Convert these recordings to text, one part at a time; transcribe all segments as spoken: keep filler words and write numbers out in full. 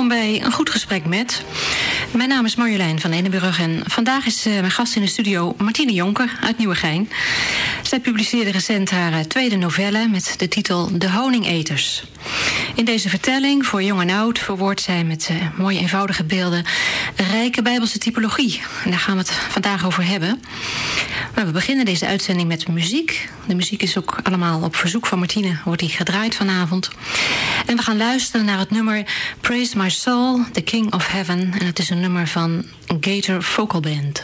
Welkom bij Een Goed Gesprek Met. Mijn naam is Marjolein van Edenburg en vandaag is uh, mijn gast in de studio Martine Jonker uit Nieuwegein. Zij publiceerde recent haar uh, tweede novelle met de titel De Honingeters. In deze vertelling, voor jong en oud, verwoordt zij met uh, mooie eenvoudige beelden een rijke Bijbelse typologie. En daar gaan we het vandaag over hebben. Maar we beginnen deze uitzending met muziek. De muziek is ook allemaal op verzoek van Martine, wordt die gedraaid vanavond. En we gaan luisteren naar het nummer Praise My Soul, The King of Heaven. En het is een nummer van Gator Vocal Band.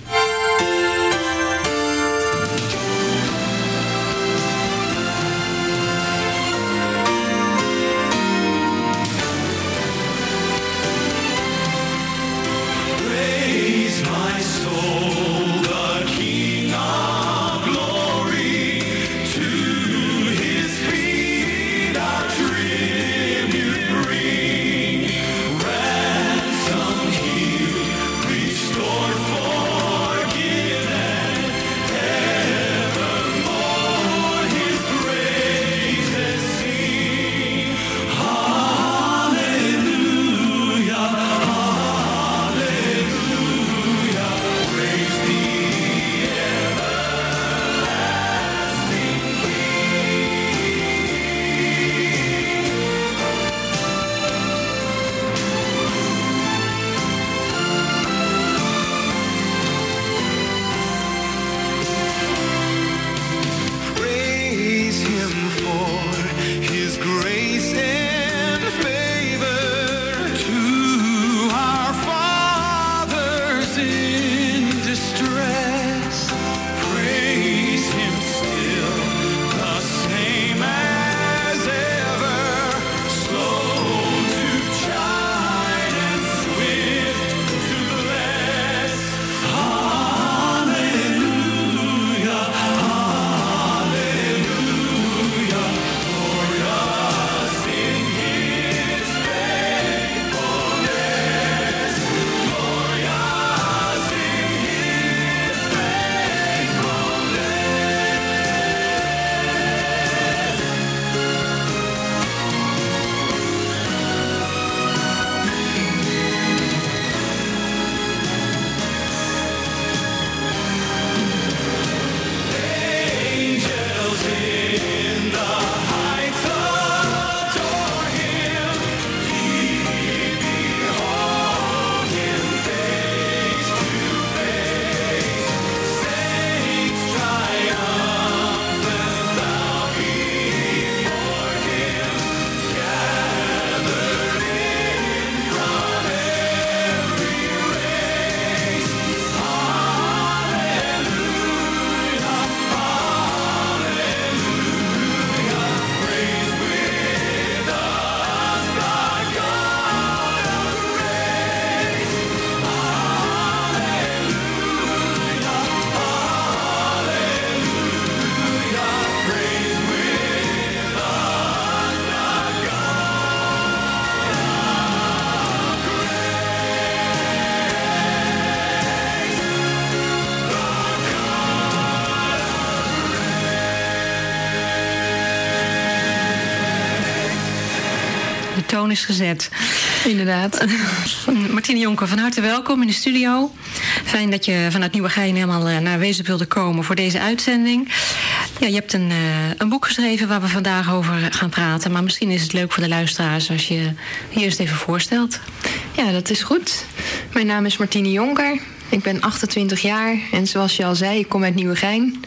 De toon is gezet. Inderdaad. Martine Jonker, van harte welkom in de studio. Fijn dat je vanuit Nieuwegein helemaal naar Wezep wilde komen voor deze uitzending. Ja, je hebt een, uh, een boek geschreven waar we vandaag over gaan praten. Maar misschien is het leuk voor de luisteraars als je je eerst even voorstelt. Ja, dat is goed. Mijn naam is Martine Jonker. Ik ben achtentwintig jaar en zoals je al zei, ik kom uit Nieuwegein.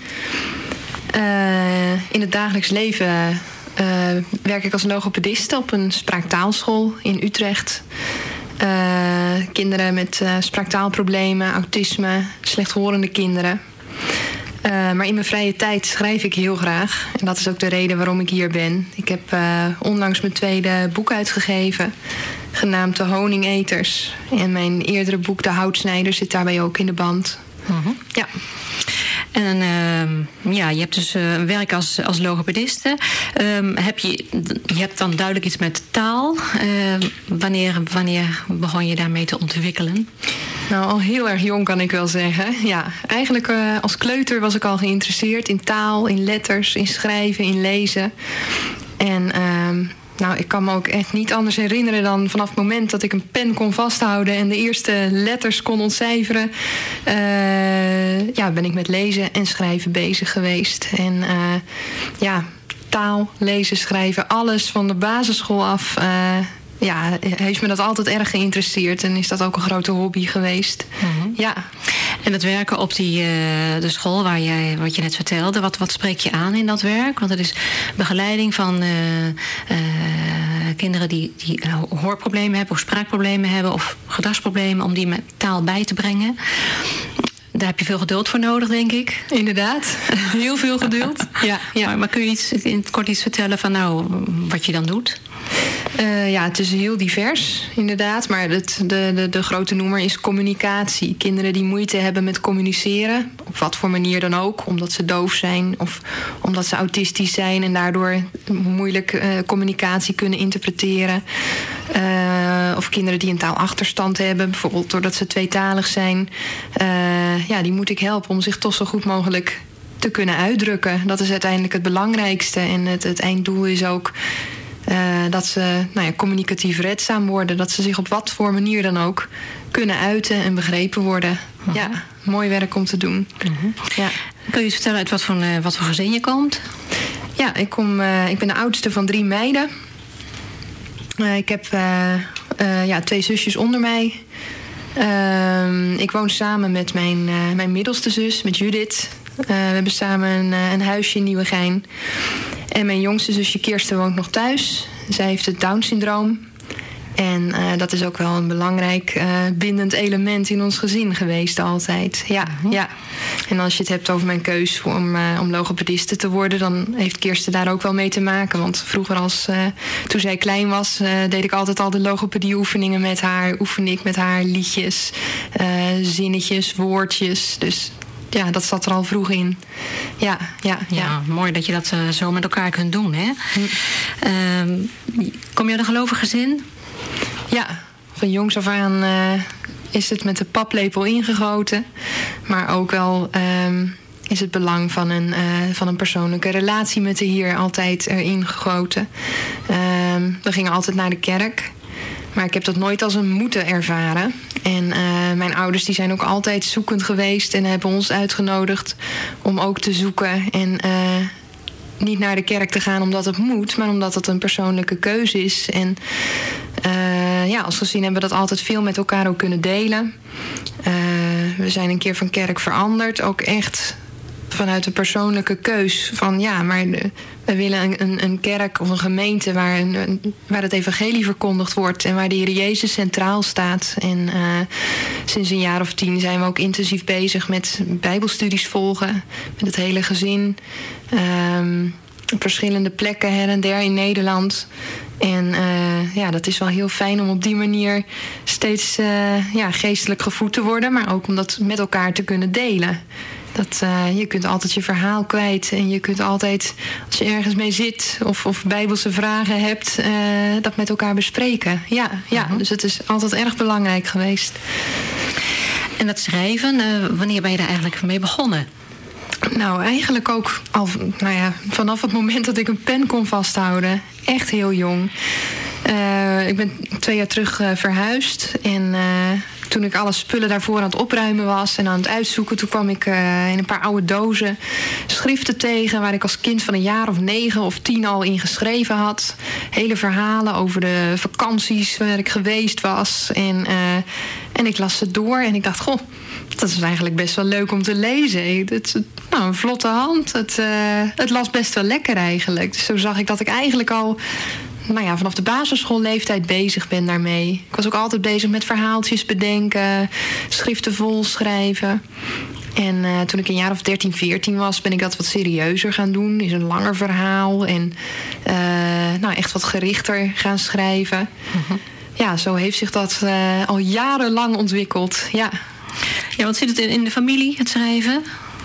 Uh, in het dagelijks leven Uh, werk ik als logopediste op een spraaktaalschool in Utrecht. Uh, kinderen met uh, spraaktaalproblemen, autisme, slechthorende kinderen. Uh, maar in mijn vrije tijd schrijf ik heel graag. En dat is ook de reden waarom ik hier ben. Ik heb uh, onlangs mijn tweede boek uitgegeven, genaamd De Honingeters. En mijn eerdere boek De Houtsnijder zit daarbij ook in de band. Uh-huh. Ja. En uh, ja, je hebt dus uh, werk als, als logopediste. Um, heb je, je hebt dan duidelijk iets met taal. Uh, wanneer, wanneer begon je daarmee te ontwikkelen? Nou, al heel erg jong kan ik wel zeggen. Ja, eigenlijk uh, als kleuter was ik al geïnteresseerd in taal, in letters, in schrijven, in lezen. En uh, nou, ik kan me ook echt niet anders herinneren dan vanaf het moment dat ik een pen kon vasthouden en de eerste letters kon ontcijferen, uh, ja, ben ik met lezen en schrijven bezig geweest. En uh, ja, taal, lezen, schrijven, alles van de basisschool af. Uh, ja, heeft me dat altijd erg geïnteresseerd en is dat ook een grote hobby geweest. Mm-hmm. Ja. En het werken op die, uh, de school waar jij, wat je net vertelde, wat, wat spreek je aan in dat werk? Want het is begeleiding van uh, uh, kinderen die, die hoorproblemen hebben of spraakproblemen hebben of gedragsproblemen, om die met taal bij te brengen. Daar heb je veel geduld voor nodig, denk ik. Inderdaad, heel veel geduld. Ja, ja. Maar, maar kun je iets, in het kort iets vertellen van nou, wat je dan doet? Uh, ja, het is heel divers, inderdaad. Maar het, de, de, de grote noemer is communicatie. Kinderen die moeite hebben met communiceren, op wat voor manier dan ook. Omdat ze doof zijn of omdat ze autistisch zijn en daardoor moeilijk uh, communicatie kunnen interpreteren. Uh, of kinderen die een taalachterstand hebben, bijvoorbeeld doordat ze tweetalig zijn. Uh, ja, die moet ik helpen om zich toch zo goed mogelijk te kunnen uitdrukken. Dat is uiteindelijk het belangrijkste. En het, het einddoel is ook Uh, dat ze nou ja, communicatief redzaam worden. Dat ze zich op wat voor manier dan ook kunnen uiten en begrepen worden. Uh-huh. Ja, mooi werk om te doen. Uh-huh. Ja. Kun je eens vertellen uit wat voor, uh, wat voor gezin je komt? Ja, ik, kom, uh, ik ben de oudste van drie meiden. Uh, ik heb uh, uh, ja, twee zusjes onder mij. Uh, ik woon samen met mijn, uh, mijn middelste zus, met Judith. Uh, we hebben samen een, uh, een huisje in Nieuwegein. En mijn jongste zusje Kirsten woont nog thuis. Zij heeft het Down-syndroom. En uh, dat is ook wel een belangrijk uh, bindend element in ons gezin geweest altijd. Ja, uh-huh. ja. En als je het hebt over mijn keus om, uh, om logopediste te worden, dan heeft Kirsten daar ook wel mee te maken. Want vroeger, als, uh, toen zij klein was, uh, deed ik altijd al de logopedie-oefeningen met haar. Oefende ik met haar liedjes, uh, zinnetjes, woordjes. Dus ja, dat zat er al vroeg in. Ja, ja, ja. ja mooi dat je dat uh, zo met elkaar kunt doen, hè? Hm. Uh, kom je uit een gelovig gezin? Ja, van jongs af aan uh, is het met de paplepel ingegoten. Maar ook wel um, is het belang van een, uh, van een persoonlijke relatie met de Heer altijd erin gegoten. Um, we gingen altijd naar de kerk. Maar ik heb dat nooit als een moeten ervaren. En uh, mijn ouders die zijn ook altijd zoekend geweest en hebben ons uitgenodigd om ook te zoeken. En uh, niet naar de kerk te gaan omdat het moet, maar omdat het een persoonlijke keuze is. En uh, ja, als gezin hebben we dat altijd veel met elkaar ook kunnen delen. Uh, we zijn een keer van kerk veranderd, ook echt vanuit een persoonlijke keus. Van ja, maar de, we willen een, een, een kerk of een gemeente waar, een, een, waar het evangelie verkondigd wordt en waar de Heer Jezus centraal staat. En uh, sinds een jaar of tien zijn we ook intensief bezig met bijbelstudies volgen, met het hele gezin. Um, op verschillende plekken her en der in Nederland. En uh, ja, dat is wel heel fijn om op die manier steeds uh, ja, geestelijk gevoed te worden, maar ook om dat met elkaar te kunnen delen. Dat, uh, je kunt altijd je verhaal kwijt en je kunt altijd, als je ergens mee zit of, of bijbelse vragen hebt, uh, dat met elkaar bespreken. Ja, ja, uh-huh. Dus het is altijd erg belangrijk geweest. En dat schrijven, uh, wanneer ben je daar eigenlijk mee begonnen? Nou, eigenlijk ook al, nou ja, vanaf het moment dat ik een pen kon vasthouden. Echt heel jong. Uh, ik ben twee jaar terug uh, verhuisd en Uh, toen ik alle spullen daarvoor aan het opruimen was en aan het uitzoeken, toen kwam ik uh, in een paar oude dozen schriften tegen waar ik als kind van een jaar of negen of tien al in geschreven had. Hele verhalen over de vakanties waar ik geweest was. En, uh, en ik las ze door en ik dacht, goh, dat is eigenlijk best wel leuk om te lezen. Het, nou, een vlotte hand. Het, uh, het las best wel lekker eigenlijk. Dus zo zag ik dat ik eigenlijk al nou ja, vanaf de basisschoolleeftijd bezig ben daarmee. Ik was ook altijd bezig met verhaaltjes bedenken, schriften volschrijven. En uh, toen ik een jaar of dertien, veertien was, ben ik dat wat serieuzer gaan doen. Is een langer verhaal en uh, nou, echt wat gerichter gaan schrijven. Uh-huh. Ja, zo heeft zich dat uh, al jarenlang ontwikkeld. Ja. Ja, wat zit het in de familie, het schrijven?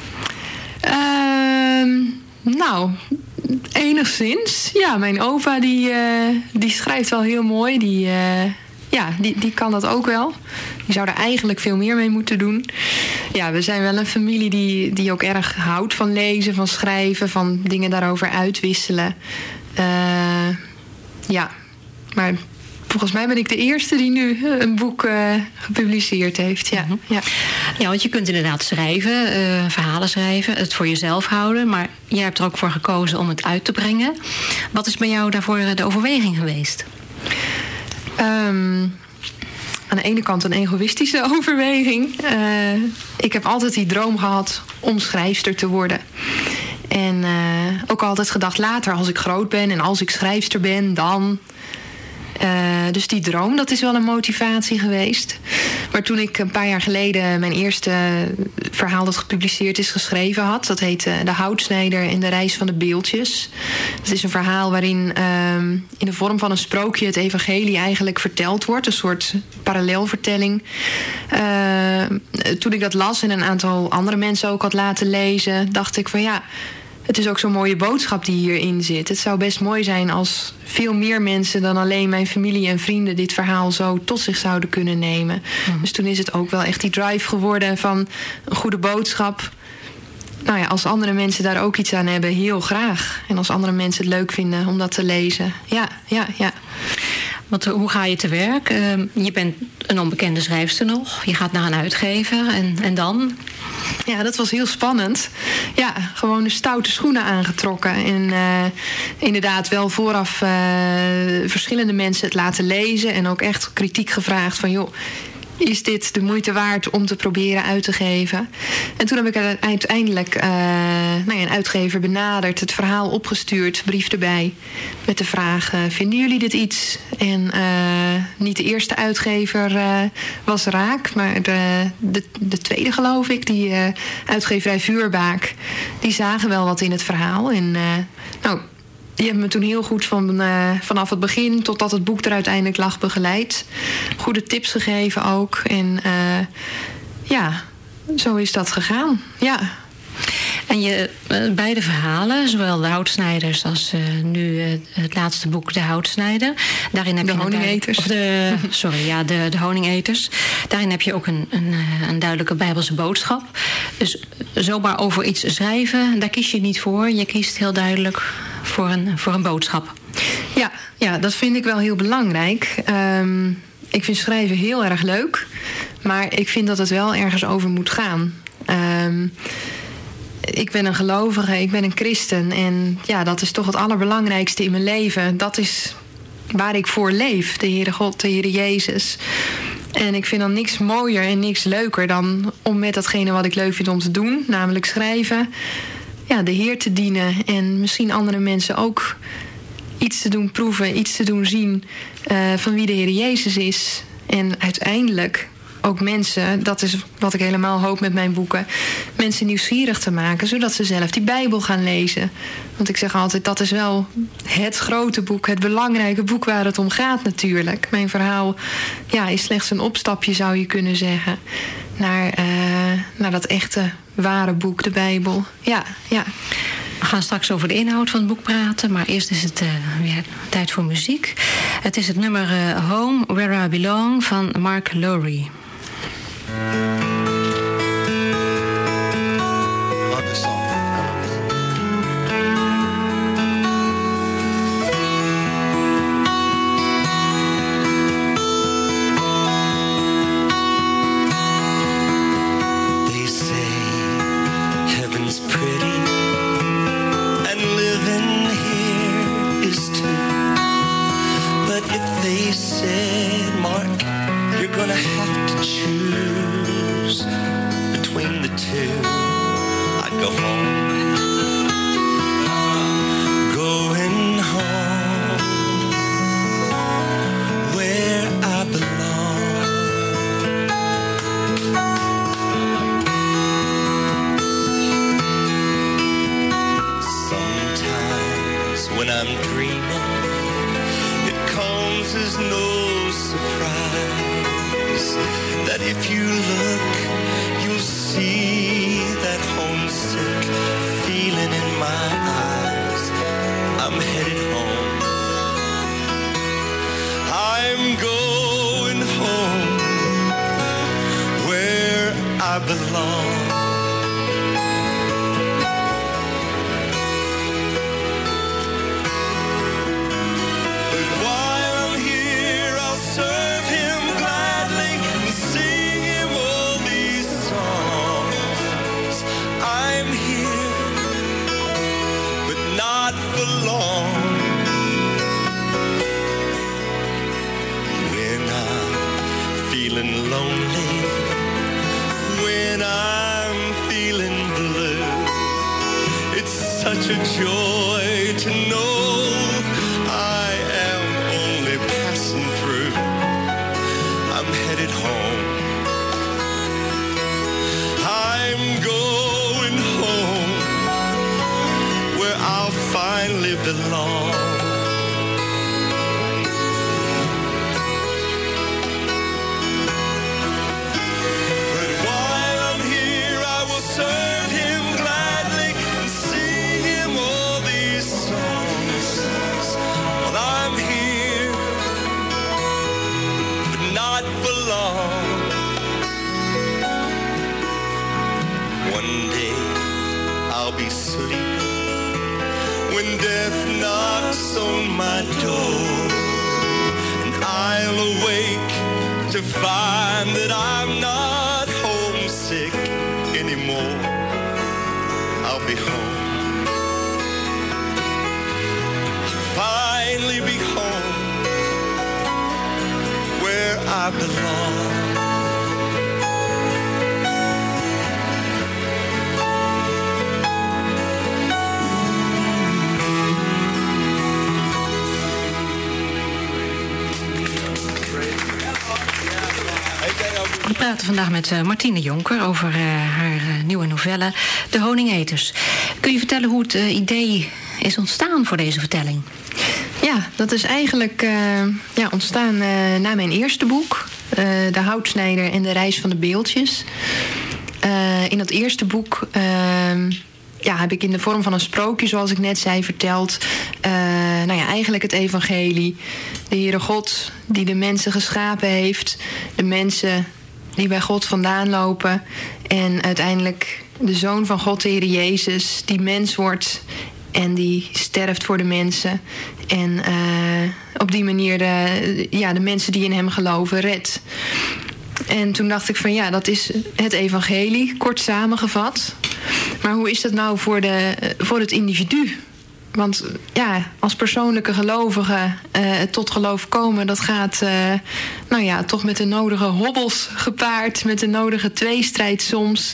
Uh, nou, enigszins. Ja, mijn opa die, uh, die schrijft wel heel mooi. Die, uh, ja, die, die kan dat ook wel. Die zou er eigenlijk veel meer mee moeten doen. Ja, we zijn wel een familie die, die ook erg houdt van lezen, van schrijven, van dingen daarover uitwisselen. Uh, ja, maar volgens mij ben ik de eerste die nu een boek uh, gepubliceerd heeft. Ja, mm-hmm. ja. ja, want je kunt inderdaad schrijven, uh, verhalen schrijven, het voor jezelf houden. Maar jij hebt er ook voor gekozen om het uit te brengen. Wat is bij jou daarvoor de overweging geweest? Um, aan de ene kant een egoïstische overweging. Uh, ik heb altijd die droom gehad om schrijfster te worden. En uh, ook altijd gedacht, later als ik groot ben en als ik schrijfster ben, dan... Uh, dus die droom, dat is wel een motivatie geweest. Maar toen ik een paar jaar geleden mijn eerste verhaal dat gepubliceerd is geschreven had... dat heet uh, De Houtsnijder en de Reis van de Beeldjes. Dat is een verhaal waarin uh, in de vorm van een sprookje het evangelie eigenlijk verteld wordt. Een soort parallelvertelling. Uh, toen ik dat las en een aantal andere mensen ook had laten lezen... dacht ik van ja... Het is ook zo'n mooie boodschap die hierin zit. Het zou best mooi zijn als veel meer mensen dan alleen mijn familie en vrienden dit verhaal zo tot zich zouden kunnen nemen. Mm. Dus toen is het ook wel echt die drive geworden van een goede boodschap. Nou ja, als andere mensen daar ook iets aan hebben, heel graag. En als andere mensen het leuk vinden om dat te lezen. Ja, ja, ja. Want hoe ga je te werk? Uh, je bent een onbekende schrijfster nog. Je gaat naar een uitgever en, en dan? Ja, dat was heel spannend. Ja, gewoon de stoute schoenen aangetrokken. En uh, inderdaad wel vooraf uh, verschillende mensen het laten lezen. En ook echt kritiek gevraagd van joh... is dit de moeite waard om te proberen uit te geven? En toen heb ik uiteindelijk uh, nou ja, een uitgever benaderd, het verhaal opgestuurd, brief erbij, met de vraag, uh, vinden jullie dit iets? En uh, niet de eerste uitgever uh, was raak, maar de, de, de tweede geloof ik, die uh, uitgeverij Vuurbaak, die zagen wel wat in het verhaal. En uh, nou... Die hebben me toen heel goed van, uh, vanaf het begin totdat het boek er uiteindelijk lag begeleid. Goede tips gegeven ook. En uh, ja, zo is dat gegaan. Ja. En je, uh, beide verhalen, zowel De Houtsnijders als uh, nu uh, het laatste boek De Houtsnijder. Daarin heb de je honingeters. Of de, sorry, ja, de, de honingeters. Daarin heb je ook een, een, een duidelijke Bijbelse boodschap. Dus zomaar over iets schrijven, daar kies je niet voor. Je kiest heel duidelijk voor een, voor een boodschap. Ja, ja, dat vind ik wel heel belangrijk. Um, ik vind schrijven heel erg leuk. Maar ik vind dat het wel ergens over moet gaan. Um, ik ben een gelovige, ik ben een christen. En ja, dat is toch het allerbelangrijkste in mijn leven. Dat is waar ik voor leef. De Heere God, de Heere Jezus. En ik vind dan niks mooier en niks leuker dan om met datgene wat ik leuk vind om te doen, namelijk schrijven, ja, de Heer te dienen en misschien andere mensen ook iets te doen proeven, iets te doen zien uh, van wie de Heer Jezus is. En uiteindelijk ook mensen, dat is wat ik helemaal hoop met mijn boeken, mensen nieuwsgierig te maken, zodat ze zelf die Bijbel gaan lezen. Want ik zeg altijd, dat is wel het grote boek, het belangrijke boek waar het om gaat natuurlijk. Mijn verhaal ja, is slechts een opstapje, zou je kunnen zeggen, naar, uh, naar dat echte, ware boek, de Bijbel. Ja, ja. We gaan straks over de inhoud van het boek praten, maar eerst is het uh, weer tijd voor muziek. Het is het nummer uh, Home, Where I Belong van Mark Lowry. With such a joy to know I am only passing through. I'm headed home. I'm going home where I'll finally belong. When death knocks on my door, and I'll awake to find that I'm not homesick anymore. I'll be home. Finally be home where I belong. We praten vandaag met uh, Martine Jonker over uh, haar uh, nieuwe novelle De Honingeters. Kun je vertellen hoe het uh, idee is ontstaan voor deze vertelling? Ja, dat is eigenlijk uh, ja, ontstaan uh, na mijn eerste boek. Uh, de Houtsnijder en de Reis van de Beeldjes. Uh, in dat eerste boek uh, ja, heb ik in de vorm van een sprookje, zoals ik net zei, verteld. Uh, nou ja, eigenlijk het evangelie. De Heere God die de mensen geschapen heeft. De mensen die bij God vandaan lopen. En uiteindelijk de Zoon van God, de Heer Jezus, die mens wordt en die sterft voor de mensen. En uh, op die manier de, ja, de mensen die in hem geloven redt. En toen dacht ik van ja, dat is het evangelie, kort samengevat. Maar hoe is dat nou voor, de, voor het individu? Want ja, als persoonlijke gelovige uh, tot geloof komen, dat gaat uh, nou ja, toch met de nodige hobbels gepaard, met de nodige tweestrijd soms.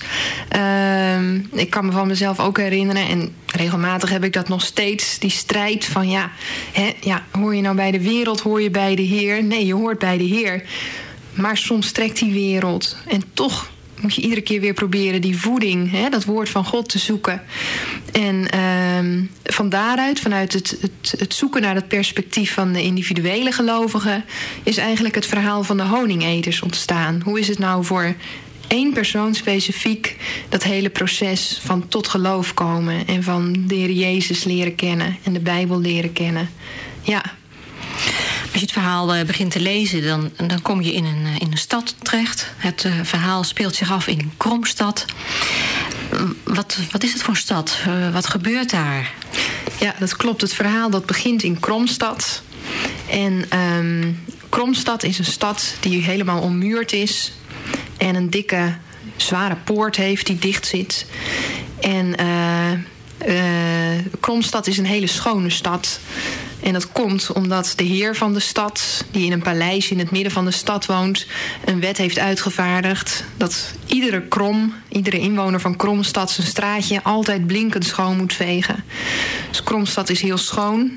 Uh, ik kan me van mezelf ook herinneren, en regelmatig heb ik dat nog steeds, die strijd van ja, hè, ja, hoor je nou bij de wereld, hoor je bij de Heer? Nee, je hoort bij de Heer. Maar soms trekt die wereld en toch moet je iedere keer weer proberen die voeding, hè, dat woord van God te zoeken. En uh, van daaruit, vanuit het, het, het zoeken naar het perspectief van de individuele gelovigen, is eigenlijk het verhaal van de honingeters ontstaan. Hoe is het nou voor één persoon specifiek dat hele proces van tot geloof komen en van de Heer Jezus leren kennen en de Bijbel leren kennen? Ja. Als je het verhaal uh, begint te lezen, dan, dan kom je in een, uh, in een stad terecht. Het uh, verhaal speelt zich af in Kromstad. Uh, wat, wat is het voor een stad? Uh, wat gebeurt daar? Ja, dat klopt. Het verhaal dat begint in Kromstad. En um, Kromstad is een stad die helemaal ommuurd is. En een dikke, zware poort heeft die dicht zit. En uh, uh, Kromstad is een hele schone stad. En dat komt omdat de heer van de stad, die in een paleis in het midden van de stad woont, een wet heeft uitgevaardigd dat iedere Krom, iedere inwoner van Kromstad zijn straatje altijd blinkend schoon moet vegen. Dus Kromstad is heel schoon.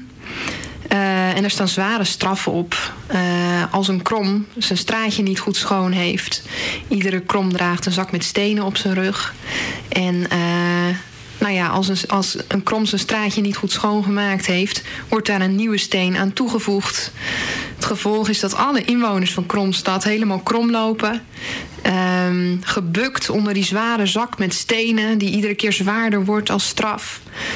Uh, en er staan zware straffen op. Uh, als een Krom zijn straatje niet goed schoon heeft. Iedere Krom draagt een zak met stenen op zijn rug. En Uh, Nou ja, als een, als een Krom zijn straatje niet goed schoongemaakt heeft, wordt daar een nieuwe steen aan toegevoegd. Het gevolg is dat alle inwoners van Kromstad helemaal krom lopen. Um, gebukt onder die zware zak met stenen, die iedere keer zwaarder wordt als straf.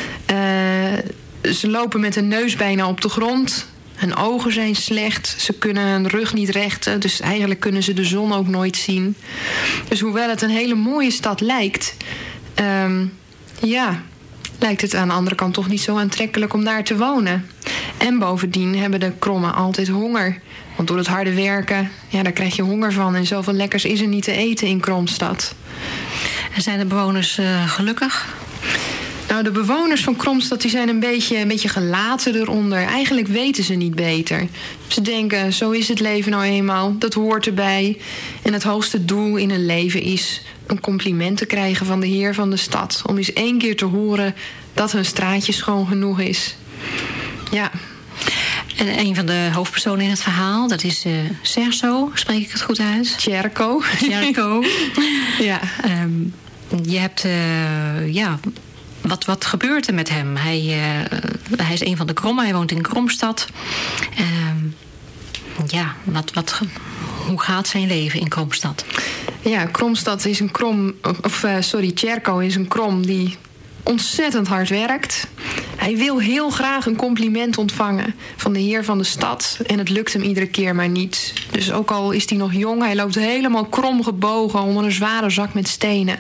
Uh, ze lopen met hun neus bijna op de grond. Hun ogen zijn slecht, ze kunnen hun rug niet rechten, dus eigenlijk kunnen ze de zon ook nooit zien. Dus hoewel het een hele mooie stad lijkt, Um, ja, lijkt het aan de andere kant toch niet zo aantrekkelijk om daar te wonen. En bovendien hebben de Krommen altijd honger. Want door het harde werken, ja, daar krijg je honger van. En zoveel lekkers is er niet te eten in Kromstad. En zijn de bewoners uh, gelukkig? Nou, de bewoners van Kromstad die zijn een beetje, een beetje gelaten eronder. Eigenlijk weten ze niet beter. Ze denken, zo is het leven nou eenmaal. Dat hoort erbij. En het hoogste doel in een leven is een compliment te krijgen van de heer van de stad. Om eens één keer te horen dat hun straatje schoon genoeg is. Ja. En een van de hoofdpersonen in het verhaal, dat is uh, Serso, spreek ik het goed uit? Tjerko. Tjerko. Ja. Um, je hebt, uh, ja, wat, wat gebeurt er met hem? Hij, uh, hij is een van de Krommen, hij woont in Kromstad. Um, ja, wat, wat, hoe gaat zijn leven in Kromstad? Ja, Kromstad is een krom, of uh, sorry, Tjerko is een krom die ontzettend hard werkt. Hij wil heel graag een compliment ontvangen van de heer van de stad. En het lukt hem iedere keer maar niet. Dus ook al is hij nog jong, hij loopt helemaal krom gebogen onder een zware zak met stenen.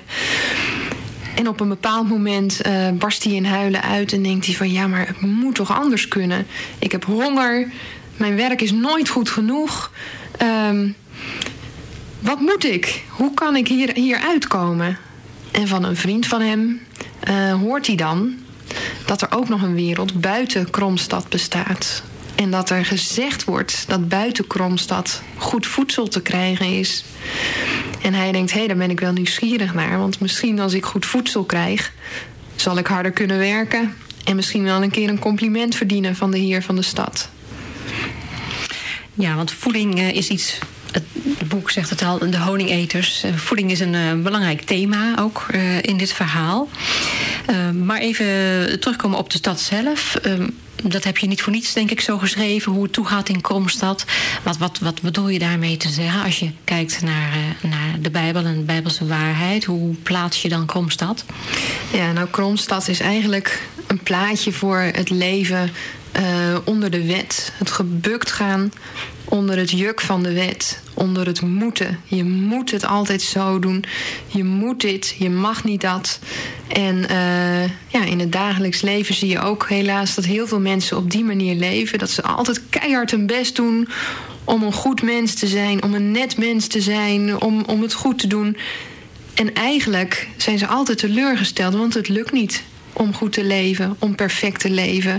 En op een bepaald moment uh, barst hij in huilen uit en denkt hij van ja, maar het moet toch anders kunnen. Ik heb honger, mijn werk is nooit goed genoeg. Um, wat moet ik? Hoe kan ik hier, hier uitkomen? En van een vriend van hem uh, hoort hij dan dat er ook nog een wereld buiten Kromstad bestaat. En dat er gezegd wordt dat buiten Kromstad goed voedsel te krijgen is. En hij denkt, hé, hey, daar ben ik wel nieuwsgierig naar. Want misschien als ik goed voedsel krijg, zal ik harder kunnen werken. En misschien wel een keer een compliment verdienen van de heer van de stad. Ja, want voeding uh, is iets... Het boek zegt het al, de honingeters. Voeding is een uh, belangrijk thema ook uh, in dit verhaal. Uh, maar even terugkomen op de stad zelf. Uh, dat heb je niet voor niets, denk ik, zo geschreven, hoe het toegaat in Kromstad. Wat, wat, wat bedoel je daarmee te zeggen als je kijkt naar, uh, naar de Bijbel en de Bijbelse waarheid? Hoe plaats je dan Kromstad? Ja, nou, Kromstad is eigenlijk een plaatje voor het leven uh, onder de wet. Het gebukt gaan onder het juk van de wet, onder het moeten. Je moet het altijd zo doen. Je moet dit, je mag niet dat. En uh, ja, in het dagelijks leven zie je ook helaas dat heel veel mensen op die manier leven. Dat ze altijd keihard hun best doen om een goed mens te zijn, om een net mens te zijn, om, om het goed te doen. En eigenlijk zijn ze altijd teleurgesteld, want het lukt niet om goed te leven, om perfect te leven.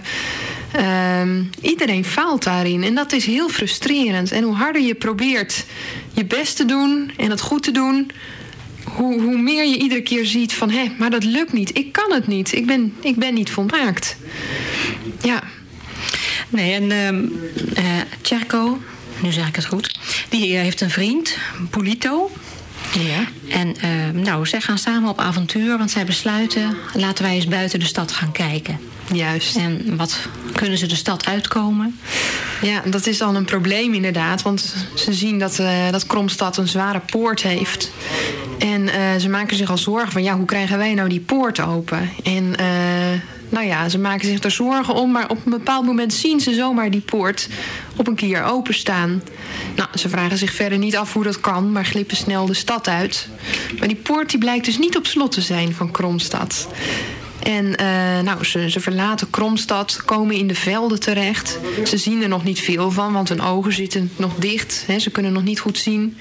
Um, iedereen faalt daarin en dat is heel frustrerend. En hoe harder je probeert je best te doen en het goed te doen, hoe, hoe meer je iedere keer ziet van, hé, maar dat lukt niet. Ik kan het niet. Ik ben, ik ben niet volmaakt. Ja. Nee, en uh, uh, Tjerko, nu zeg ik het goed, die uh, heeft een vriend, Polito. Ja. En uh, nou, zij gaan samen op avontuur, want zij besluiten, laten wij eens buiten de stad gaan kijken. Juist. En wat kunnen ze de stad uitkomen? Ja, dat is al een probleem inderdaad. Want ze zien dat, uh, dat Kromstad een zware poort heeft. En uh, ze maken zich al zorgen van, ja, hoe krijgen wij nou die poort open? En uh, nou ja, ze maken zich er zorgen om. Maar op een bepaald moment zien ze zomaar die poort op een kier openstaan. Nou, ze vragen zich verder niet af hoe dat kan, maar glippen snel de stad uit. Maar die poort die blijkt dus niet op slot te zijn van Kromstad. En uh, nou, ze, ze verlaten Kromstad, komen in de velden terecht. Ze zien er nog niet veel van, want hun ogen zitten nog dicht. Hè, ze kunnen nog niet goed zien.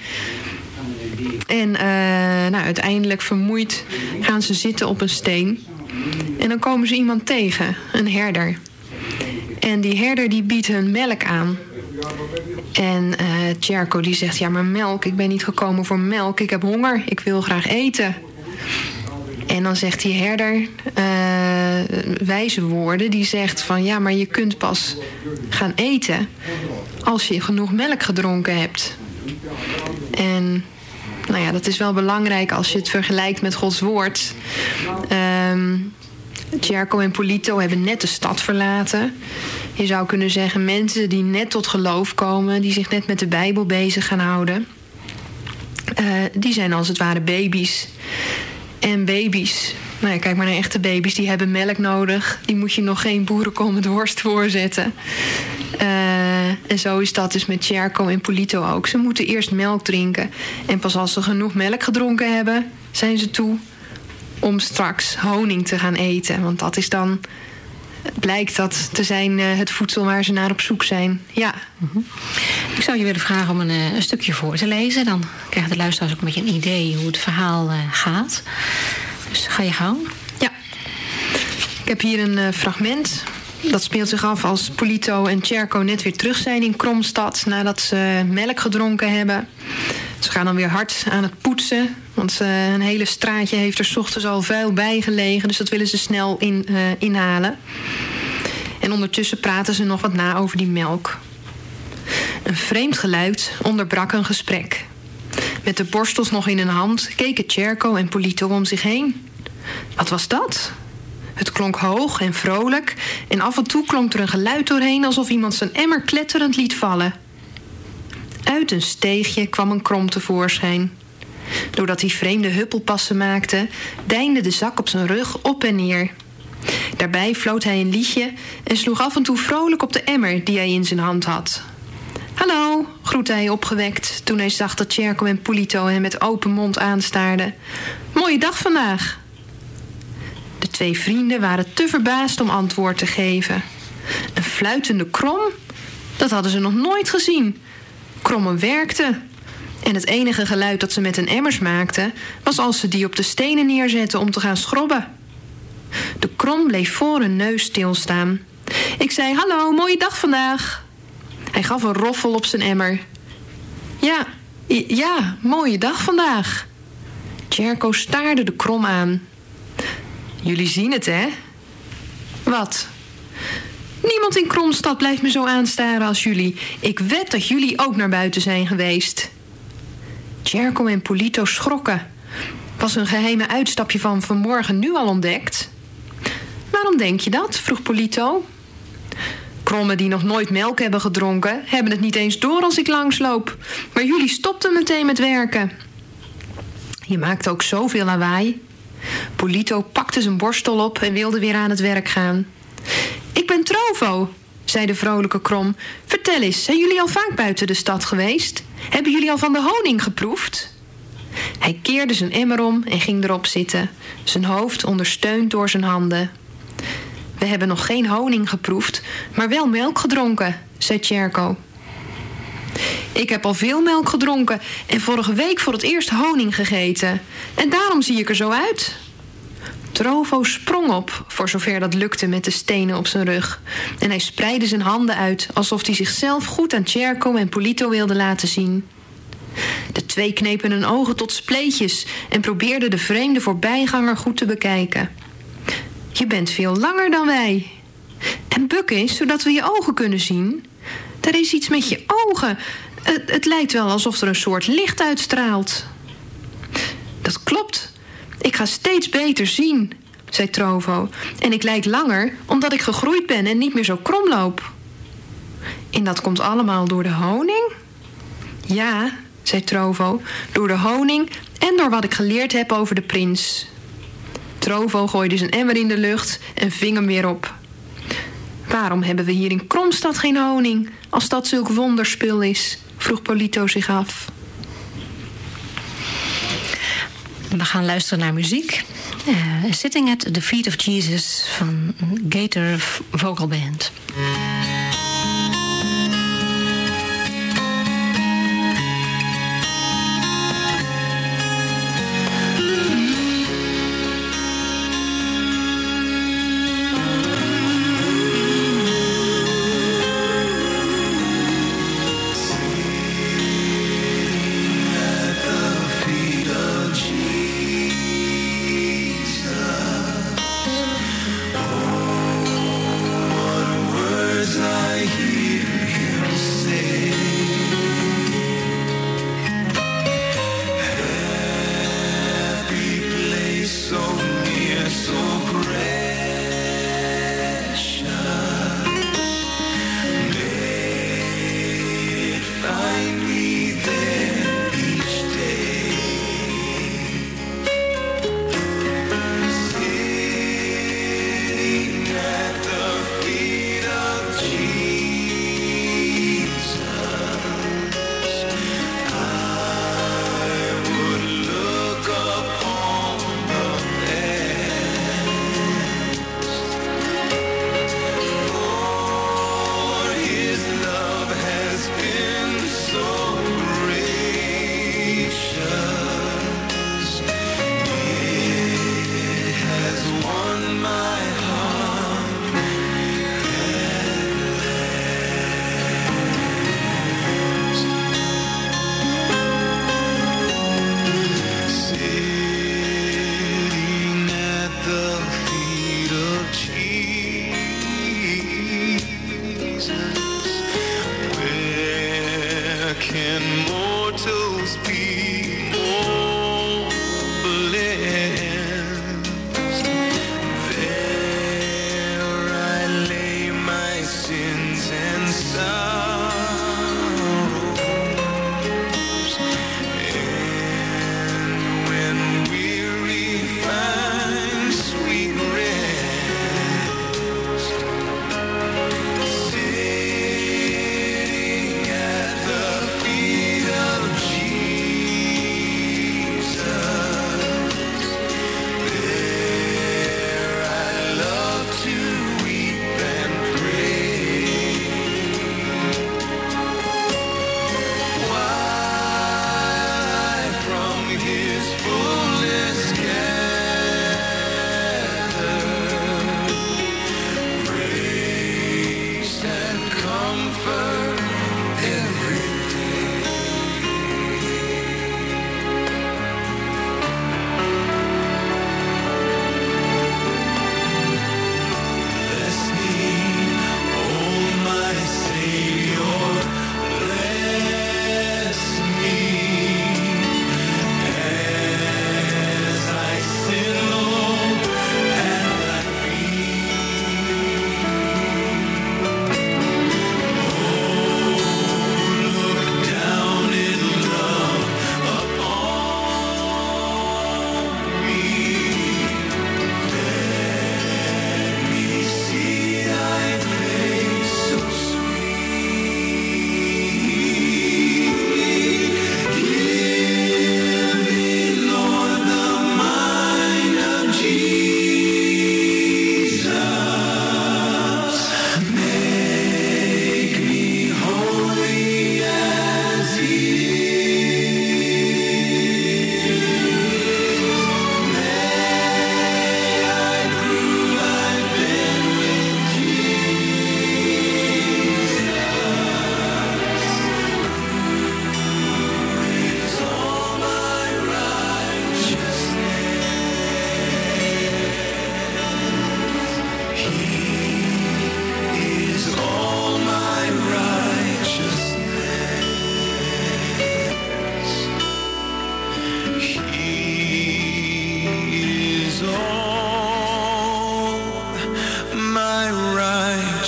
En uh, nou, uiteindelijk vermoeid gaan ze zitten op een steen. En dan komen ze iemand tegen, een herder. En die herder die biedt hun melk aan. En uh, Tjerko die zegt, ja, maar melk, ik ben niet gekomen voor melk. Ik heb honger, ik wil graag eten. En dan zegt die herder uh, wijze woorden. Die zegt van, ja, maar je kunt pas gaan eten als je genoeg melk gedronken hebt. En nou ja, dat is wel belangrijk als je het vergelijkt met Gods woord. Um, Tjerko en Polito hebben net de stad verlaten. Je zou kunnen zeggen, mensen die net tot geloof komen, die zich net met de Bijbel bezig gaan houden, uh, die zijn als het ware baby's. En baby's, nou ja, kijk maar naar echte baby's, die hebben melk nodig. Die moet je nog geen boerenkool met worst voorzetten. Uh, en zo is dat dus met Tjerko en Polito ook. Ze moeten eerst melk drinken. En pas als ze genoeg melk gedronken hebben, zijn ze toe om straks honing te gaan eten. Want dat is dan, blijkt dat te zijn uh, het voedsel waar ze naar op zoek zijn. Ja. Mm-hmm. Ik zou je willen vragen om een, uh, een stukje voor te lezen. Dan krijgen de luisteraars ook een beetje een idee hoe het verhaal uh, gaat. Dus ga je gang. Ja. Ik heb hier een uh, fragment. Dat speelt zich af als Polito en Tjerko net weer terug zijn in Kromstad nadat ze melk gedronken hebben. Ze gaan dan weer hard aan het poetsen. Want uh, een hele straatje heeft er 's ochtends al vuil bij gelegen. Dus dat willen ze snel in, uh, inhalen. En ondertussen praten ze nog wat na over die melk. Een vreemd geluid onderbrak een gesprek. Met de borstels nog in hun hand keken Tjerko en Polito om zich heen. Wat was dat? Het klonk hoog en vrolijk en af en toe klonk er een geluid doorheen alsof iemand zijn emmer kletterend liet vallen. Uit een steegje kwam een Krom tevoorschijn. Doordat hij vreemde huppelpassen maakte, deinde de zak op zijn rug op en neer. Daarbij floot hij een liedje en sloeg af en toe vrolijk op de emmer die hij in zijn hand had. Hallo, groette hij opgewekt toen hij zag dat Tjerko en Polito hem met open mond aanstaarden. Mooie dag vandaag. De twee vrienden waren te verbaasd om antwoord te geven. Een fluitende Krom? Dat hadden ze nog nooit gezien. Krommen werkten. En het enige geluid dat ze met hun emmers maakten was als ze die op de stenen neerzetten om te gaan schrobben. De Krom bleef voor hun neus stilstaan. Ik zei, hallo, mooie dag vandaag. Hij gaf een roffel op zijn emmer. Ja, ja, mooie dag vandaag. Tjerko staarde de Krom aan. Jullie zien het, hè? Wat? Niemand in Kromstad blijft me zo aanstaren als jullie. Ik wed dat jullie ook naar buiten zijn geweest. Tjerko en Polito schrokken. Was hun geheime uitstapje van vanmorgen nu al ontdekt? Waarom denk je dat? Vroeg Polito. Krommen die nog nooit melk hebben gedronken, hebben het niet eens door als ik langsloop. Maar jullie stopten meteen met werken. Je maakte ook zoveel lawaai. Polito pakte zijn borstel op en wilde weer aan het werk gaan. Ik ben Trovo, zei de vrolijke Krom. Vertel eens, zijn jullie al vaak buiten de stad geweest? Hebben jullie al van de honing geproefd? Hij keerde zijn emmer om en ging erop zitten, zijn hoofd ondersteund door zijn handen. We hebben nog geen honing geproefd, maar wel melk gedronken, zei Tjerko. Ik heb al veel melk gedronken en vorige week voor het eerst honing gegeten. En daarom zie ik er zo uit. Trovo sprong op, voor zover dat lukte met de stenen op zijn rug. En hij spreidde zijn handen uit, alsof hij zichzelf goed aan Tjerko en Polito wilde laten zien. De twee knepen hun ogen tot spleetjes en probeerden de vreemde voorbijganger goed te bekijken. Je bent veel langer dan wij. En buk eens, zodat we je ogen kunnen zien. Er is iets met je ogen. Het, het lijkt wel alsof er een soort licht uitstraalt. Dat klopt. Ik ga steeds beter zien, zei Trovo. En ik lijk langer omdat ik gegroeid ben en niet meer zo krom loop. En dat komt allemaal door de honing? Ja, zei Trovo, door de honing en door wat ik geleerd heb over de prins. Trovo gooide zijn emmer in de lucht en ving hem weer op. Waarom hebben we hier in Kromstad geen honing, als dat zulk wonderspul is? Vroeg Polito zich af. We gaan luisteren naar muziek. Uh, Sitting at the Feet of Jesus van Gator Vocal Band.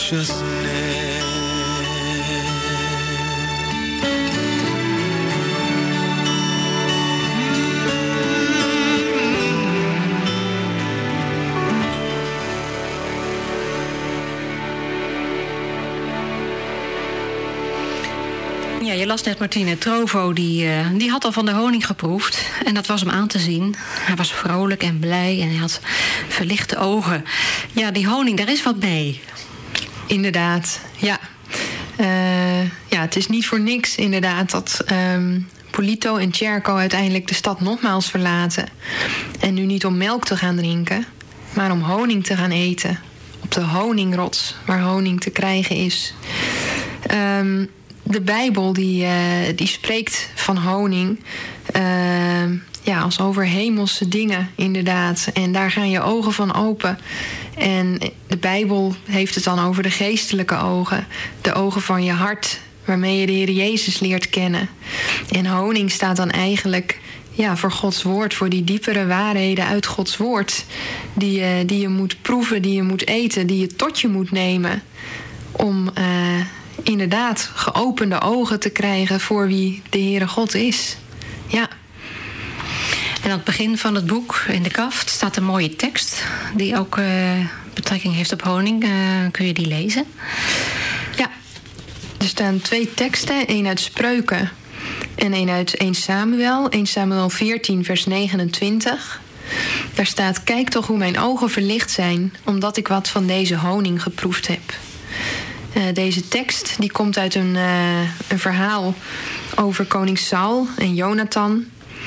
precious name. Ja, je las net Martine, Trovo die, uh, die had al van de honing geproefd. En dat was hem aan te zien. Hij was vrolijk en blij en hij had verlichte ogen. Ja, die honing, daar is wat mee. Inderdaad, ja. Uh, ja, het is niet voor niks inderdaad dat um, Polito en Tjerko uiteindelijk de stad nogmaals verlaten. En nu niet om melk te gaan drinken, maar om honing te gaan eten. Op de honingrots, waar honing te krijgen is. Um, De Bijbel die, uh, die spreekt van honing uh, ja, als over hemelse dingen, inderdaad. En daar gaan je ogen van open. En de Bijbel heeft het dan over de geestelijke ogen. De ogen van je hart, waarmee je de Heer Jezus leert kennen. En honing staat dan eigenlijk ja, voor Gods woord, voor die diepere waarheden uit Gods woord. Die, uh, die je moet proeven, die je moet eten, die je tot je moet nemen. Om Uh, inderdaad geopende ogen te krijgen voor wie de Heere God is. Ja. En aan het begin van het boek, in de kaft, staat een mooie tekst die ook uh, betrekking heeft op honing. Uh, kun je die lezen? Ja, er staan twee teksten, één uit Spreuken en één uit Eerste Samuel. Eerste Samuel veertien, vers negenentwintig. Daar staat: kijk toch hoe mijn ogen verlicht zijn, omdat ik wat van deze honing geproefd heb. Uh, deze tekst die komt uit een, uh, een verhaal over koning Saul en Jonathan.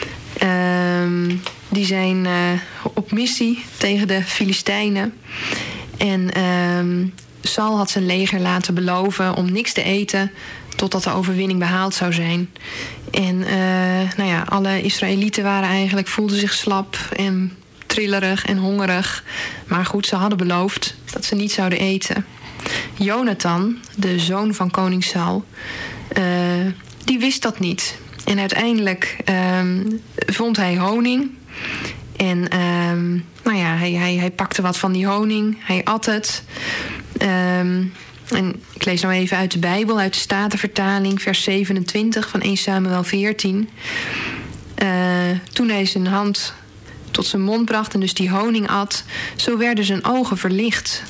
Uh, die zijn uh, op missie tegen de Filistijnen. En uh, Saul had zijn leger laten beloven om niks te eten totdat de overwinning behaald zou zijn. En uh, nou ja, alle Israëlieten waren eigenlijk, voelden zich slap en trillerig en hongerig. Maar goed, ze hadden beloofd dat ze niet zouden eten. Jonathan, de zoon van koning Saul, uh, die wist dat niet. En uiteindelijk um, vond hij honing. En um, nou ja, hij, hij, hij pakte wat van die honing. Hij at het. Um, en ik lees nou even uit de Bijbel, uit de Statenvertaling, vers zevenentwintig van Eerste Samuel veertien. Uh, toen hij zijn hand tot zijn mond bracht en dus die honing at, zo werden zijn ogen verlicht.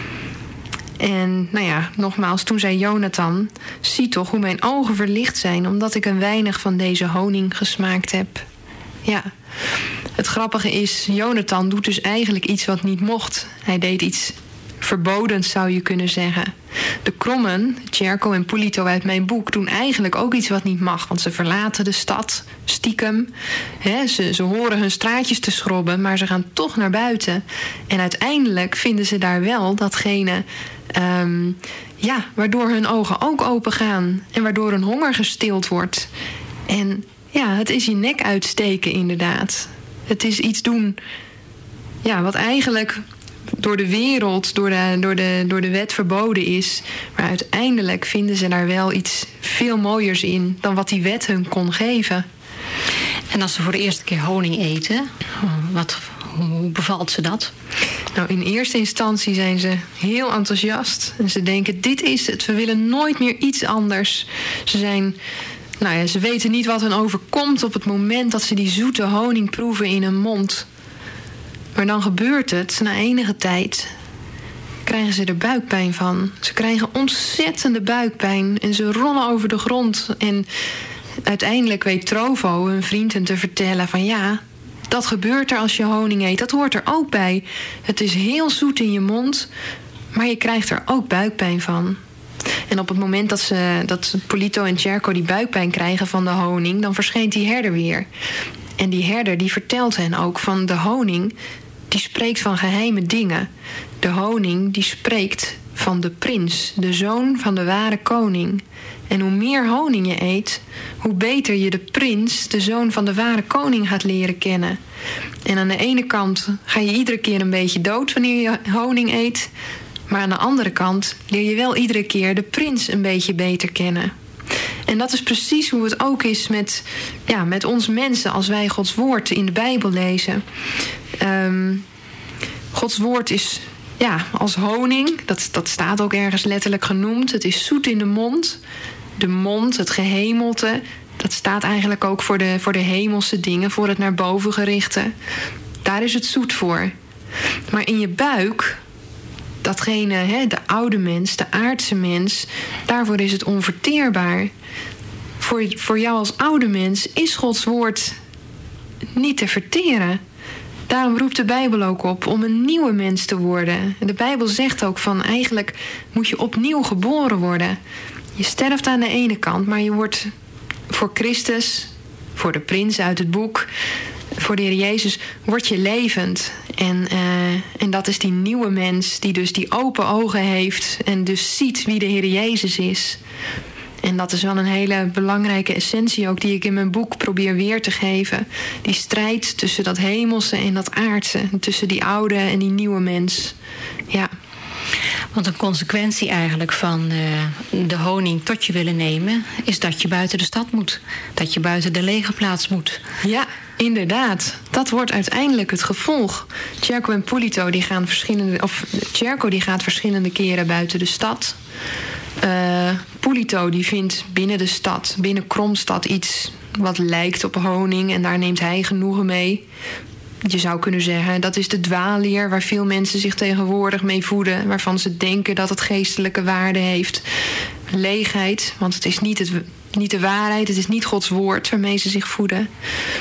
En nou ja, nogmaals, toen zei Jonathan: zie toch hoe mijn ogen verlicht zijn, omdat ik een weinig van deze honing gesmaakt heb. Ja, het grappige is, Jonathan doet dus eigenlijk iets wat niet mocht. Hij deed iets verbodens, zou je kunnen zeggen. De krommen, Tjerko en Polito uit mijn boek, doen eigenlijk ook iets wat niet mag. Want ze verlaten de stad, stiekem. He, ze, ze horen hun straatjes te schrobben, maar ze gaan toch naar buiten. En uiteindelijk vinden ze daar wel datgene Um, ja, waardoor hun ogen ook open gaan. En waardoor hun honger gestild wordt. En ja, het is je nek uitsteken inderdaad. Het is iets doen ja, wat eigenlijk door de wereld, door de, door, de, door de wet verboden is. Maar uiteindelijk vinden ze daar wel iets veel mooiers in dan wat die wet hun kon geven. En als ze voor de eerste keer honing eten, wat, hoe bevalt ze dat? Nou, in eerste instantie zijn ze heel enthousiast. En ze denken, dit is het, we willen nooit meer iets anders. Ze zijn, nou ja, ze weten niet wat hen overkomt op het moment dat ze die zoete honing proeven in hun mond. Maar dan gebeurt het, na enige tijd krijgen ze er buikpijn van. Ze krijgen ontzettende buikpijn en ze rollen over de grond. En uiteindelijk weet Trovo, hun vriend, hen te vertellen van ja, dat gebeurt er als je honing eet. Dat hoort er ook bij. Het is heel zoet in je mond, maar je krijgt er ook buikpijn van. En op het moment dat, ze, dat Polito en Tjerko die buikpijn krijgen van de honing, dan verschijnt die herder weer. En die herder die vertelt hen ook van de honing, die spreekt van geheime dingen. De honing die spreekt van de prins, de zoon van de ware koning. En hoe meer honing je eet, hoe beter je de prins, de zoon van de ware koning, gaat leren kennen. En aan de ene kant ga je iedere keer een beetje dood wanneer je honing eet. Maar aan de andere kant leer je wel iedere keer de prins een beetje beter kennen. En dat is precies hoe het ook is met, ja, met ons mensen als wij Gods woord in de Bijbel lezen. Um, Gods woord is ja, als honing. Dat, dat staat ook ergens letterlijk genoemd. Het is zoet in de mond. De mond, het gehemelte, dat staat eigenlijk ook voor de, voor de hemelse dingen, voor het naar boven gerichte. Daar is het zoet voor. Maar in je buik, datgene, hè, de oude mens, de aardse mens, daarvoor is het onverteerbaar. Voor, voor jou als oude mens is Gods woord niet te verteren. Daarom roept de Bijbel ook op om een nieuwe mens te worden. De Bijbel zegt ook van eigenlijk moet je opnieuw geboren worden. Je sterft aan de ene kant, maar je wordt voor Christus, voor de prins uit het boek, voor de Heer Jezus, word je levend. En, uh, en dat is die nieuwe mens die dus die open ogen heeft en dus ziet wie de Heer Jezus is. En dat is wel een hele belangrijke essentie ook die ik in mijn boek probeer weer te geven. Die strijd tussen dat hemelse en dat aardse, tussen die oude en die nieuwe mens. Ja. Want een consequentie eigenlijk van uh, de honing tot je willen nemen is dat je buiten de stad moet. Dat je buiten de legerplaats moet. Ja, inderdaad. Dat wordt uiteindelijk het gevolg. Cerco en Pulito die gaan verschillende, of Cerco die gaat verschillende keren buiten de stad. Uh, Pulito die vindt binnen de stad, binnen Kromstad iets wat lijkt op honing en daar neemt hij genoegen mee. Je zou kunnen zeggen, dat is de dwaalleer waar veel mensen zich tegenwoordig mee voeden, waarvan ze denken dat het geestelijke waarde heeft. Leegheid, want het is niet, het, niet de waarheid, het is niet Gods woord waarmee ze zich voeden.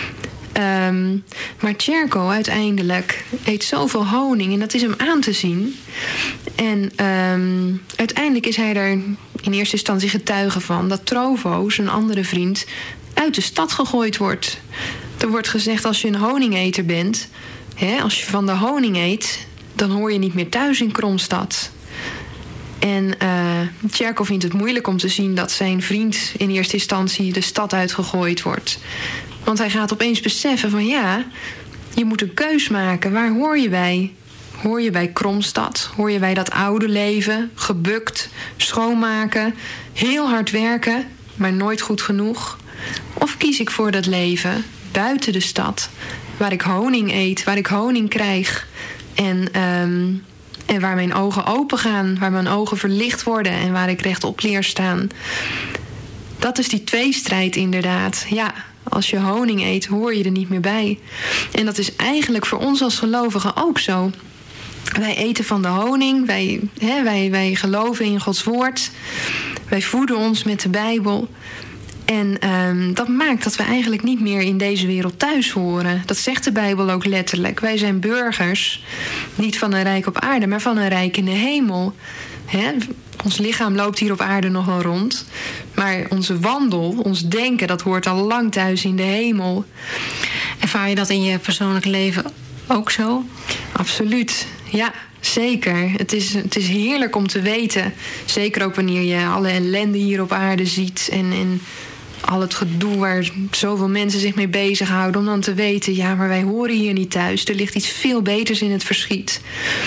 Um, maar Cerco uiteindelijk eet zoveel honing en dat is hem aan te zien. En um, uiteindelijk is hij er in eerste instantie getuige van dat Trovo, zijn andere vriend, uit de stad gegooid wordt. Er wordt gezegd, als je een honingeter bent, hè, als je van de honing eet, dan hoor je niet meer thuis in Kromstad. En uh, Cerco vindt het moeilijk om te zien dat zijn vriend in eerste instantie de stad uitgegooid wordt. Want hij gaat opeens beseffen van ja, je moet een keus maken. Waar hoor je bij? Hoor je bij Kromstad? Hoor je bij dat oude leven? Gebukt, schoonmaken, heel hard werken, maar nooit goed genoeg? Of kies ik voor dat leven buiten de stad, waar ik honing eet, waar ik honing krijg en, um, en waar mijn ogen open gaan, waar mijn ogen verlicht worden en waar ik rechtop leer staan? Dat is die tweestrijd inderdaad. Ja, als je honing eet, hoor je er niet meer bij. En dat is eigenlijk voor ons als gelovigen ook zo. Wij eten van de honing, wij, hè, wij, wij geloven in Gods woord, wij voeden ons met de Bijbel. En um, dat maakt dat we eigenlijk niet meer in deze wereld thuis horen. Dat zegt de Bijbel ook letterlijk. Wij zijn burgers, niet van een rijk op aarde, maar van een rijk in de hemel. Hè? Ons lichaam loopt hier op aarde nog wel rond. Maar onze wandel, ons denken, dat hoort al lang thuis in de hemel. Ervaar je dat in je persoonlijk leven ook zo? Absoluut, ja. Zeker. Het is, het is heerlijk om te weten. Zeker ook wanneer je alle ellende hier op aarde ziet. En, en al het gedoe waar zoveel mensen zich mee bezighouden. Om dan te weten, ja, maar wij horen hier niet thuis. Er ligt iets veel beters in het verschiet.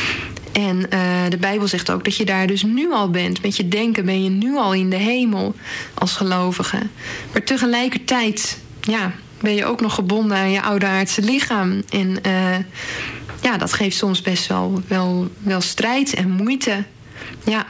En uh, de Bijbel zegt ook dat je daar dus nu al bent. Met je denken ben je nu al in de hemel als gelovige. Maar tegelijkertijd, ja, ben je ook nog gebonden aan je oude aardse lichaam. En uh, ja, dat geeft soms best wel, wel, wel strijd en moeite. Ja.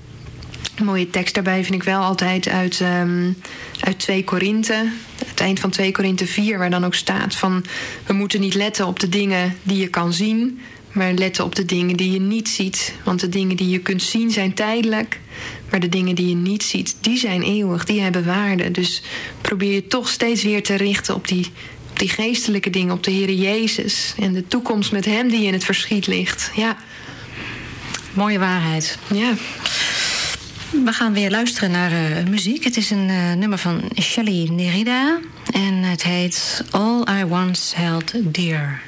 Een mooie tekst daarbij vind ik wel altijd uit, um, uit twee Korinthe. Het eind van twee Korinthe vier, waar dan ook staat van, we moeten niet letten op de dingen die je kan zien, maar letten op de dingen die je niet ziet. Want de dingen die je kunt zien zijn tijdelijk, maar de dingen die je niet ziet, die zijn eeuwig, die hebben waarde. Dus probeer je toch steeds weer te richten op die, op die geestelijke dingen, op de Heer Jezus en de toekomst met hem die in het verschiet ligt. Ja. Mooie waarheid. Ja. We gaan weer luisteren naar uh, muziek. Het is een uh, nummer van Shelly Nerida en het heet All I Once Held Dear.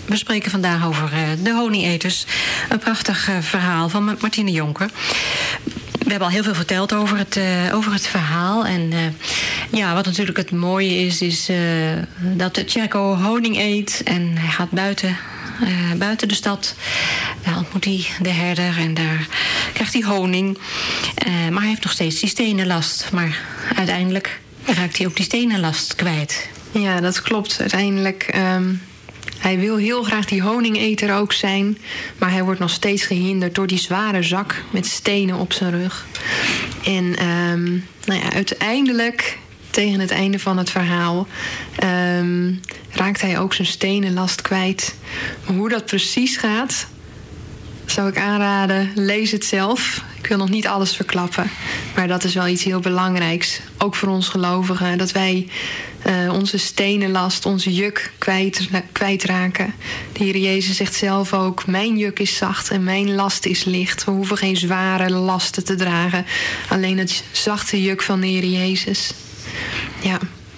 we spreken vandaag over uh, de honingeters. Een prachtig uh, verhaal van Martine Jonker. We hebben al heel veel verteld over het, uh, over het verhaal. En uh, ja, wat natuurlijk het mooie is, is uh, dat Tjerco honing eet. En hij gaat buiten, uh, buiten de stad. Daar ontmoet hij de herder en daar krijgt hij honing. Uh, maar hij heeft nog steeds die stenenlast. Maar uiteindelijk raakt hij ook die stenenlast kwijt. Ja, dat klopt. Uiteindelijk... Um... Hij wil heel graag die honingeter ook zijn, maar hij wordt nog steeds gehinderd door die zware zak met stenen op zijn rug. En um, nou ja, uiteindelijk, tegen het einde van het verhaal, um, raakt hij ook zijn stenenlast kwijt. Maar hoe dat precies gaat, zou ik aanraden, lees het zelf. Ik wil nog niet alles verklappen, maar dat is wel iets heel belangrijks. Ook voor ons gelovigen, dat wij uh, onze stenenlast, onze juk kwijt, kwijtraken. De Heer Jezus zegt zelf ook, mijn juk is zacht en mijn last is licht. We hoeven geen zware lasten te dragen. Alleen het zachte juk van de Heer Jezus. Ja.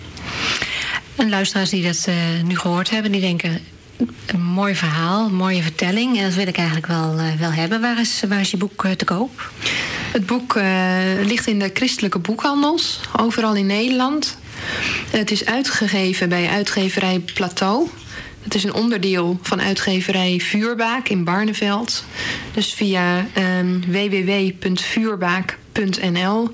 En luisteraars die dat uh, nu gehoord hebben, die denken... Een mooi verhaal, een mooie vertelling. En dat wil ik eigenlijk wel, uh, wel hebben. Waar is, waar is je boek uh, te koop? Het boek uh, ligt in de christelijke boekhandels. Overal in Nederland. Het is uitgegeven bij uitgeverij Plateau. Het is een onderdeel van uitgeverij Vuurbaak in Barneveld. Dus via um, w w w punt vuurbaak punt n l...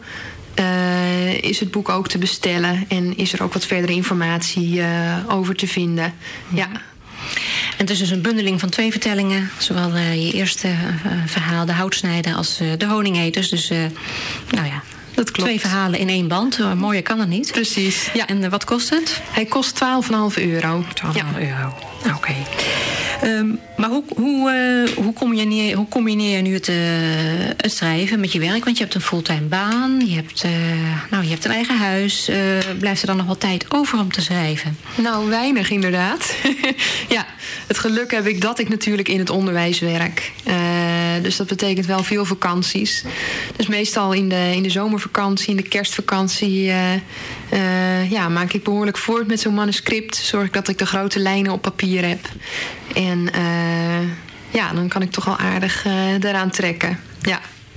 Uh, is het boek ook te bestellen. En is er ook wat verdere informatie uh, over te vinden. Ja. En het is dus een bundeling van twee vertellingen. Zowel uh, je eerste uh, verhaal, de houtsnijder, als uh, de honingeters. Dus uh, nou ja, dat klopt. Twee verhalen in één band. Uh, mooier kan het niet. Precies. Ja. En uh, wat kost het? Hij kost twaalf komma vijf euro. twaalf komma vijf ja. euro. Oké. Okay. Um, maar hoe, hoe, uh, hoe, combineer, hoe combineer je nu het, uh, het schrijven met je werk? Want je hebt een fulltime baan, je hebt, uh, nou, je hebt een eigen huis. Uh, blijft er dan nog wel tijd over om te schrijven? Nou, weinig inderdaad. Ja, het geluk heb ik dat ik natuurlijk in het onderwijs werk. Uh, dus dat betekent wel veel vakanties. Dus meestal in de, in de zomervakantie, in de kerstvakantie... Uh, uh, ja, maak ik behoorlijk voort met zo'n manuscript. Zorg ik dat ik de grote lijnen op papier heb. En uh, ja, dan kan ik toch wel aardig uh, daaraan trekken. Ja.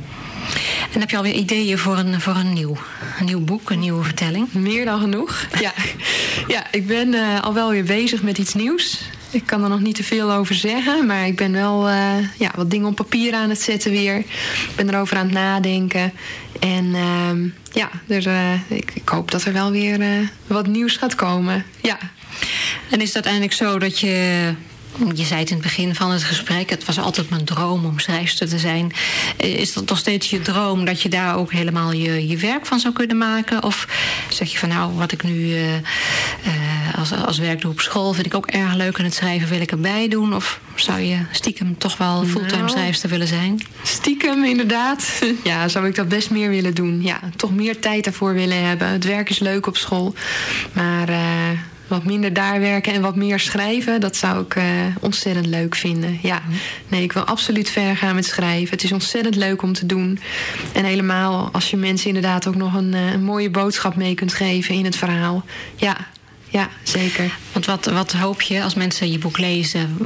En heb je alweer ideeën voor een, voor een, nieuw, een nieuw boek, een nieuwe vertelling? Meer dan genoeg. Ja, ja ik ben uh, al wel weer bezig met iets nieuws. Ik kan er nog niet te veel over zeggen, maar ik ben wel uh, ja, wat dingen op papier aan het zetten weer. Ik ben erover aan het nadenken. En uh, ja, er, uh, ik, ik hoop dat er wel weer uh, wat nieuws gaat komen. Ja. En is het uiteindelijk zo dat je... Je zei het in het begin van het gesprek, het was altijd mijn droom om schrijfster te zijn. Is dat nog steeds je droom dat je daar ook helemaal je, je werk van zou kunnen maken? Of zeg je van nou, wat ik nu uh, uh, als, als werk doe op school vind ik ook erg leuk en het schrijven wil ik erbij doen? Of zou je stiekem toch wel fulltime nou, schrijfster willen zijn? Stiekem inderdaad. Ja, zou ik dat best meer willen doen. Ja, toch meer tijd daarvoor willen hebben. Het werk is leuk op school, maar... Uh, wat minder daar werken en wat meer schrijven, dat zou ik uh, ontzettend leuk vinden. Ja, nee, ik wil absoluut verder gaan met schrijven. Het is ontzettend leuk om te doen. En helemaal als je mensen inderdaad ook nog een, een mooie boodschap mee kunt geven in het verhaal. Ja, ja, zeker. Want wat, wat hoop je als mensen je boek lezen...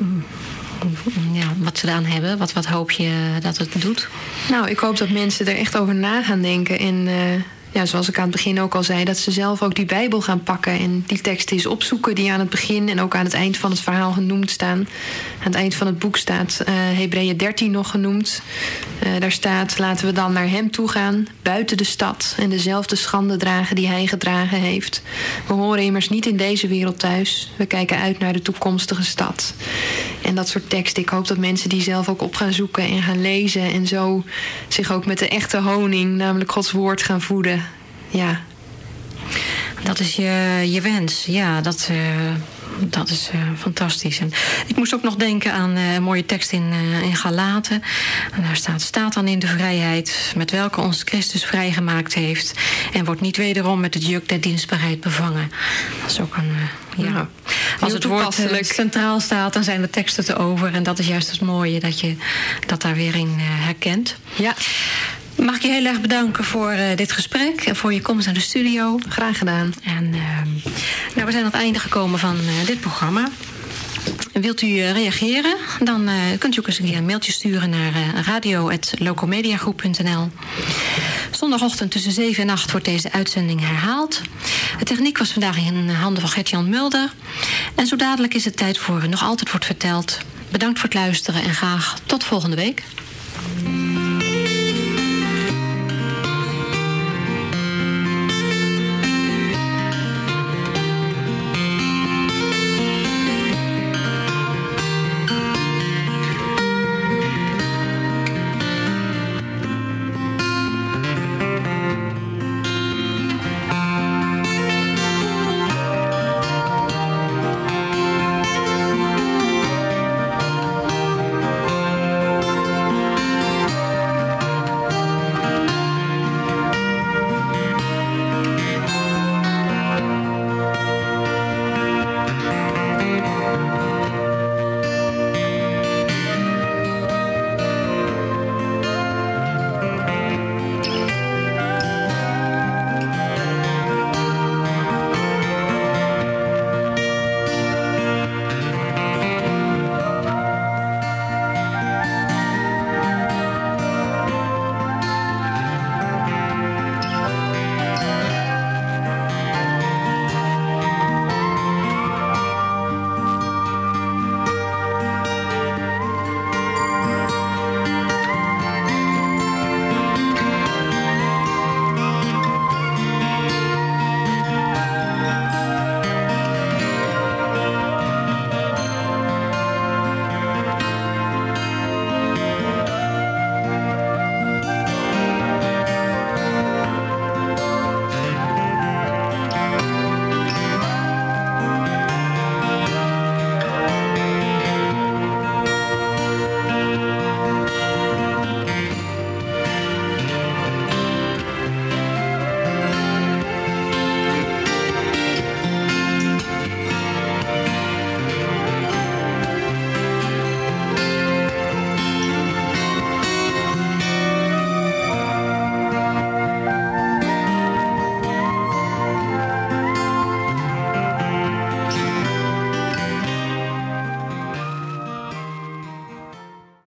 Ja, wat ze eraan hebben? Wat, wat hoop je dat het doet? Nou, ik hoop dat mensen er echt over na gaan denken en... Uh, Ja, zoals ik aan het begin ook al zei, dat ze zelf ook die Bijbel gaan pakken en die teksten eens opzoeken die aan het begin en ook aan het eind van het verhaal genoemd staan. Aan het eind van het boek staat uh, Hebreeën dertien nog genoemd. Uh, daar staat, laten we dan naar hem toe gaan, buiten de stad, en dezelfde schande dragen die hij gedragen heeft. We horen immers niet in deze wereld thuis. We kijken uit naar de toekomstige stad. En dat soort teksten, ik hoop dat mensen die zelf ook op gaan zoeken en gaan lezen en zo zich ook met de echte honing, namelijk Gods woord, gaan voeden. Ja. Dat is je, je wens. Ja, dat, uh, dat is uh, fantastisch. En ik moest ook nog denken aan uh, een mooie tekst in, uh, in Galaten. En daar staat, staat dan in de vrijheid met welke ons Christus vrijgemaakt heeft. En wordt niet wederom met het juk der dienstbaarheid bevangen. Dat is ook een... Uh, ja. Ja. Als het woord uh, centraal staat, dan zijn de teksten te over. En dat is juist het mooie, dat je dat daar weer in uh, herkent. Ja. Mag ik je heel erg bedanken voor uh, dit gesprek en voor je komst naar de studio. Graag gedaan. En uh, nou, we zijn aan het einde gekomen van uh, dit programma. Wilt u uh, reageren? Dan uh, kunt u ook eens een keer een mailtje sturen naar uh, radio apenstaartje locomediagroep punt n l. Zondagochtend tussen zeven en acht wordt deze uitzending herhaald. De techniek was vandaag in handen van Gert-Jan Mulder. En zo dadelijk is het tijd voor Nog Altijd Wordt Verteld. Bedankt voor het luisteren en graag tot volgende week.